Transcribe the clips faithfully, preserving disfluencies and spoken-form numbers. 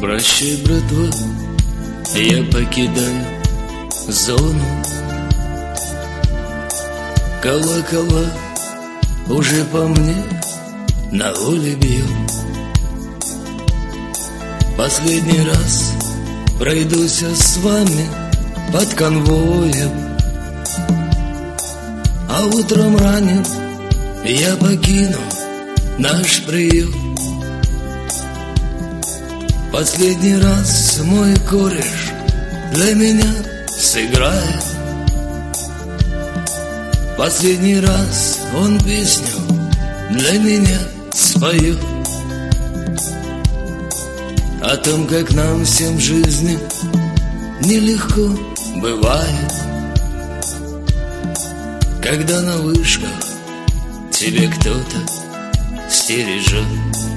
Прощай, братва, я покидаю зону. Колокола уже по мне на воле бьют. Последний раз пройдусь с вами под конвоем, а утром ранен я покину наш приют. Последний раз мой кореш для меня сыграет. Последний раз он песню для меня споет о том, как нам всем в жизни нелегко бывает, когда на вышках тебе кто-то стережет.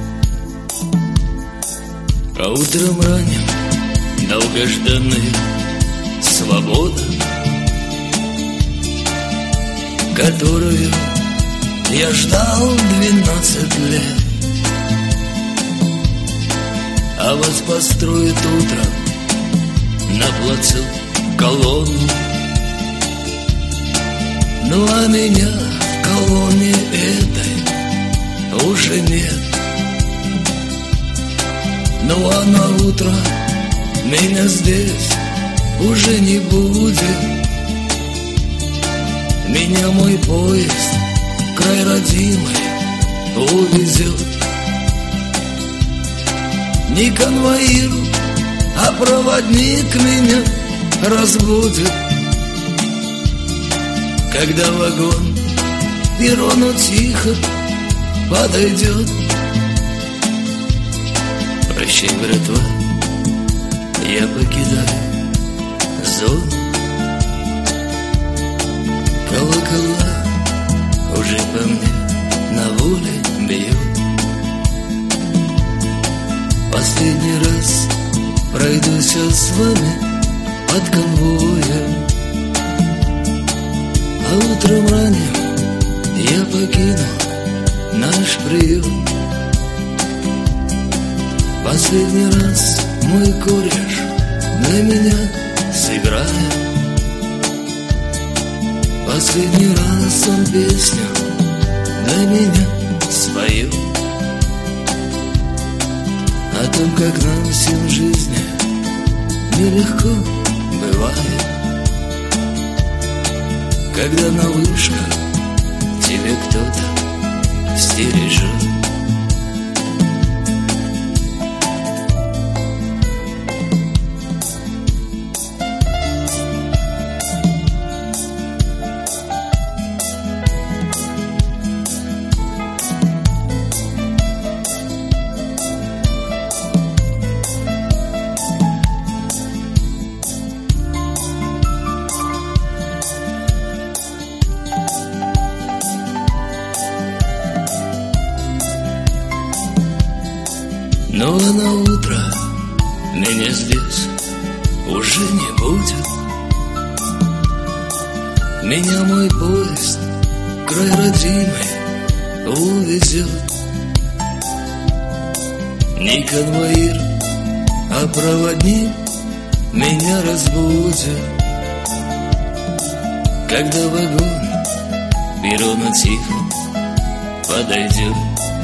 А утром ранним долгожданная свобода, которую я ждал двенадцать лет, а вас построит утром на плацу колонну. Ну а меня в колонне этой уже нет. Ну а на утро меня здесь уже не будет. Меня мой поезд в край родимый увезет. Не конвоир, а проводник меня разбудит, когда вагон к перрону тихо подойдет. Прощай, братва, я покидаю зону. Колокола уже по мне на воле бьют. Последний раз пройдусь с вами под конвоем, а утром ранним я покину наш приют. Последний раз мой кореш для меня сыграет. Последний раз он песню для меня споет о том, как нам всем в жизни нелегко бывает, когда на вышках тебе кто-то стережет. Ну а на утро меня здесь уже не будет. Меня мой поезд в край родимый увезет. Не конвоир, а проводник меня разбудит, когда вагон к перрону тихо подойдет.